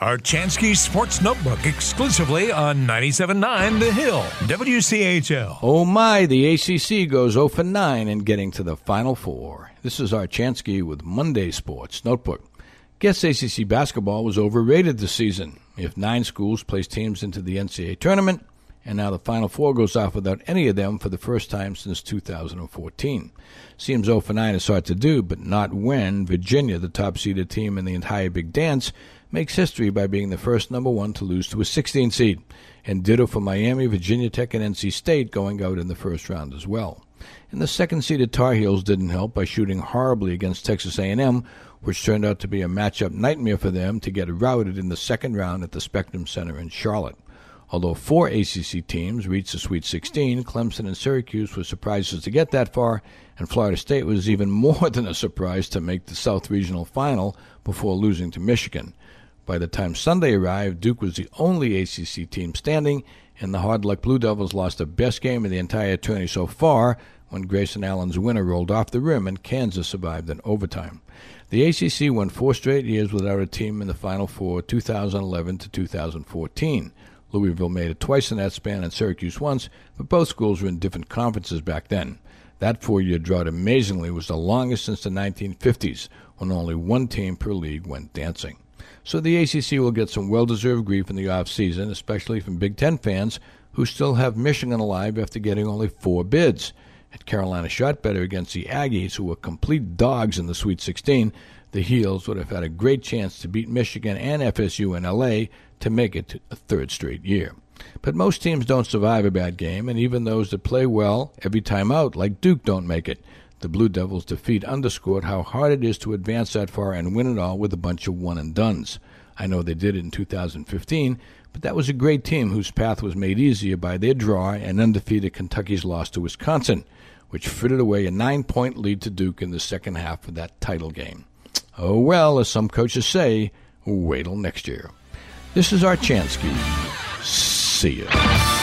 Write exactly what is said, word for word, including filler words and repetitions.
Archansky Sports Notebook exclusively on ninety-seven point nine The Hill, W C H L. Oh my, the A C C goes oh for nine in getting to the Final Four. This is Archansky with Monday Sports Notebook. Guess A C C basketball was overrated this season. If nine schools placed teams into the N C double A tournament, and now the Final Four goes off without any of them for the first time since two thousand fourteen. Seems oh for nine is hard to do, but not when Virginia, the top-seeded team in the entire Big Dance, makes history by being the first number one to lose to a sixteen seed, and ditto for Miami, Virginia Tech, and N C State going out in the first round as well. And the second-seeded Tar Heels didn't help by shooting horribly against Texas A and M, which turned out to be a matchup nightmare for them to get routed in the second round at the Spectrum Center in Charlotte. Although four A C C teams reached the Sweet sixteen, Clemson and Syracuse were surprises to get that far, and Florida State was even more than a surprise to make the South Regional Final before losing to Michigan. By the time Sunday arrived, Duke was the only A C C team standing, and the hard-luck Blue Devils lost the best game of the entire tourney so far when Grayson Allen's winner rolled off the rim and Kansas survived in overtime. The A C C went four straight years without a team in the Final Four, two thousand eleven to two thousand fourteen. Louisville made it twice in that span and Syracuse once, but both schools were in different conferences back then. That four-year drought, amazingly, was the longest since the nineteen fifties, when only one team per league went dancing. So the A C C will get some well-deserved grief in the off-season, especially from Big Ten fans who still have Michigan alive after getting only four bids. Had Carolina shot better against the Aggies, who were complete dogs in the Sweet sixteen, the Heels would have had a great chance to beat Michigan and F S U in L A to make it a third straight year. But most teams don't survive a bad game, and even those that play well every time out, like Duke, don't make it. The Blue Devils' defeat underscored how hard it is to advance that far and win it all with a bunch of one-and-dones. I know they did it in two thousand fifteen, but that was a great team whose path was made easier by their draw and undefeated Kentucky's loss to Wisconsin, which frittered away a nine-point lead to Duke in the second half of that title game. Oh well, as some coaches say, wait till next year. This is Archansky. See ya.